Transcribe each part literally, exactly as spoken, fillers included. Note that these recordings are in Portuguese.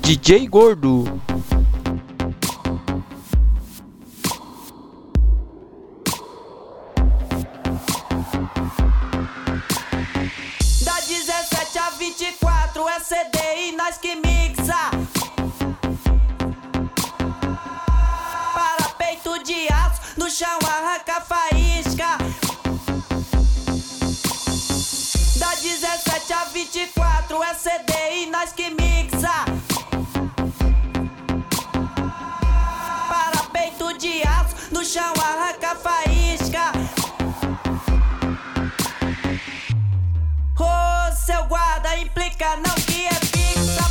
D J Gordo. Da dezessete a vinte e quatro é C D e nós que mixa. Para peito de aço, no chão arranca faísca. Da dezessete a vinte e quatro é C D e nós que mixa. Para peito de aço, no chão arranca faísca. Ô, seu guarda, implica não que é fixa.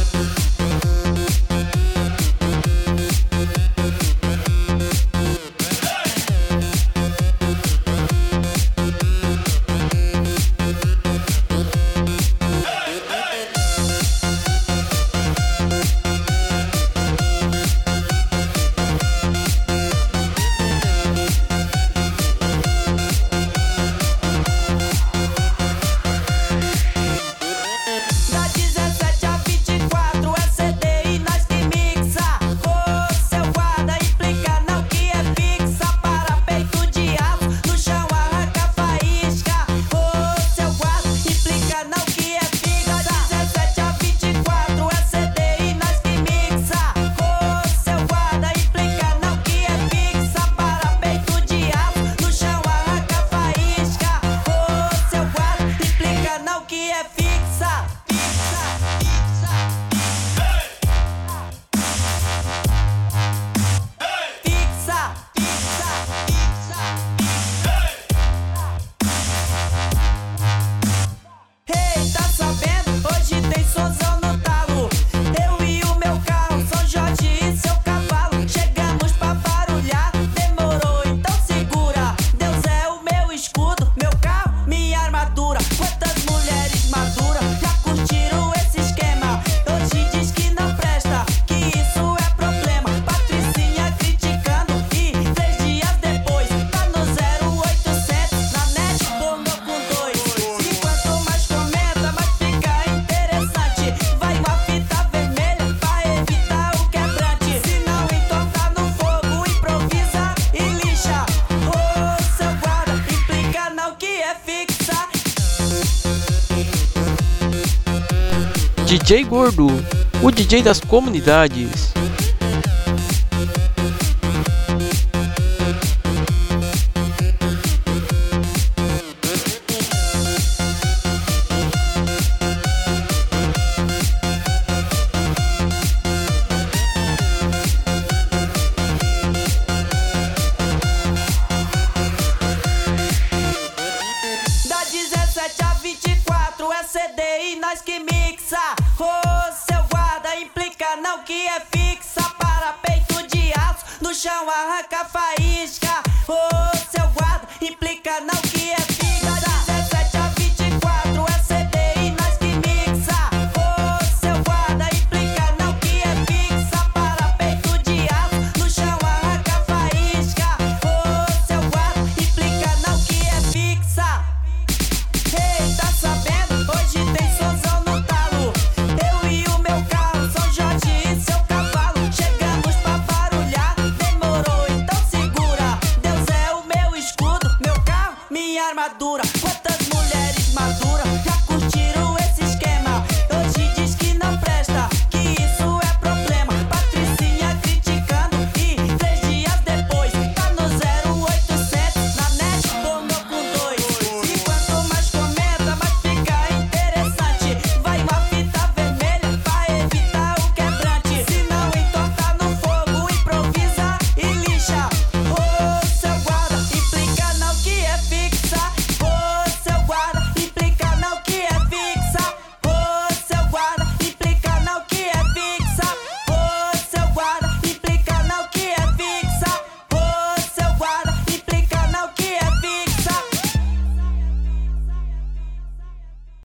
D J Gordo, o D J das comunidades. Da dezessete a vinte e quatro é C D e nós que mixa. Ô, seu guarda, implica não que é fixa. Para peito de aço, no chão arranca faísca.